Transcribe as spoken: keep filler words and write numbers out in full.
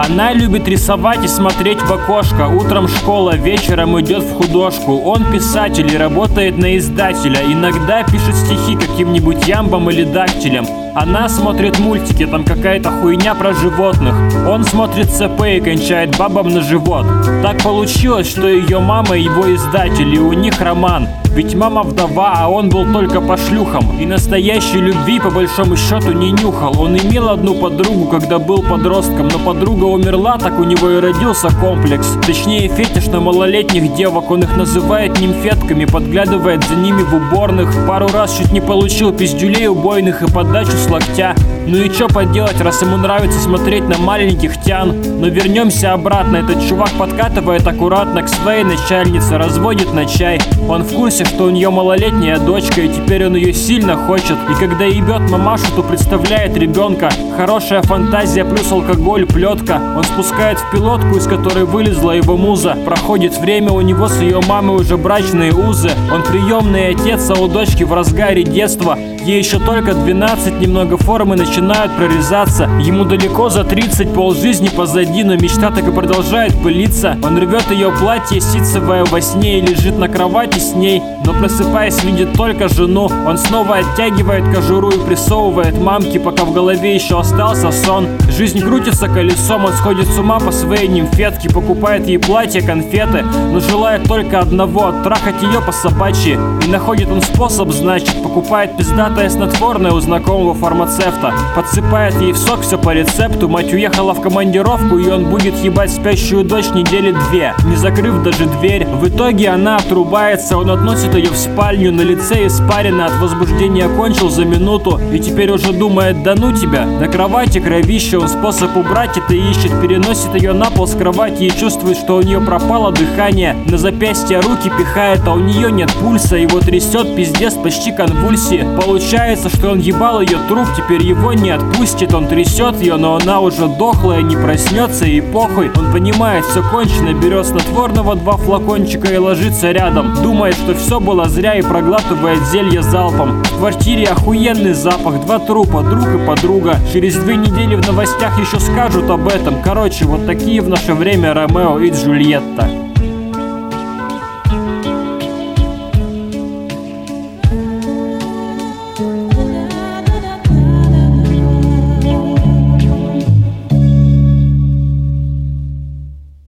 Она любит рисовать и смотреть в окошко. Утром школа, вечером идет в художку. Он писатель и работает на издателя. Иногда пишет стихи каким-нибудь ямбом или дактилем. Она смотрит мультики, там какая-то хуйня про животных. Он смотрит ЦП и кончает бабам на живот. Так получилось, что ее мама его издатель, и у них роман. Ведь мама вдова, а он был только по шлюхам. И настоящей любви по большому счету не нюхал. Он имел одну подругу, когда был подростком, но подруга умерла, так у него и родился комплекс. Точнее, фетиш на малолетних девок. Он их называет нимфетками, подглядывает за ними в уборных. Пару раз чуть не получил пиздюлей убойных и подачу с локтя. Ну и чё поделать, раз ему нравится смотреть на маленьких тян. Но вернемся обратно. Этот чувак подкатывает аккуратно к своей начальнице, разводит на чай. Он в курсе, что у нее малолетняя дочка, и теперь он ее сильно хочет. И когда ебет мамашу, то представляет ребенка. Хорошая фантазия плюс алкоголь, плетка. Он спускает в пилотку, из которой вылезла его муза. Проходит время, у него с ее мамой уже брачные узы. Он приемный отец, а у дочки в разгаре детства. Ей еще только двенадцать, немного формы начинают прорезаться. Ему далеко за тридцать, полжизни позади, но мечта так и продолжает пылиться. Он рвет ее платье ситцевое во сне и лежит на кровати с ней. Но просыпаясь, видит только жену. Он снова оттягивает кожуру и прессовывает мамки, пока в голове еще остался сон. Жизнь крутится колесом, он сходит с ума по своей нимфетке. Покупает ей платье, конфеты, но желает только одного — трахать ее по собачьи. И находит он способ, значит, покупает пиздатое снотворное у знакомого фармацевта. Подсыпает ей в сок все по рецепту. Мать уехала в командировку, и он будет ебать спящую дочь недели две, не закрыв даже дверь. В итоге она отрубается, он относит ее в спальню, на лице испарина, от возбуждения кончил за минуту. И теперь уже думает: да ну тебя. На кровати кровище, он способ убрать это ищет. Переносит ее на пол с кровати и чувствует, что у нее пропало дыхание. На запястье руки пихает, а у нее нет пульса. Его трясет, пиздец, почти конвульсии. Получается, что он ебал ее труп, теперь его не отпустит. Он трясет ее, но она уже дохлая, не проснется, и похуй. Он понимает, все кончено, берет снотворного два флакончика и ложится рядом. Думает, что все было зря, и проглатывает зелье залпом. В квартире охуенный запах, два трупа, друг и подруга. Через две недели в новостях еще скажут об этом. Короче, вот такие в наше время Ромео и Джульетта.